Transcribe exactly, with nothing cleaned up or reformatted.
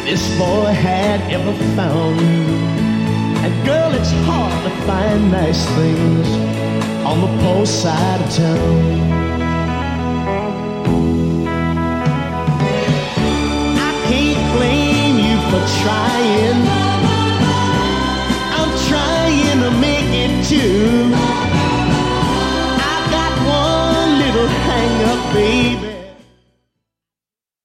this boy had ever found. And girl, it's hard to find nice things on the poor side of town.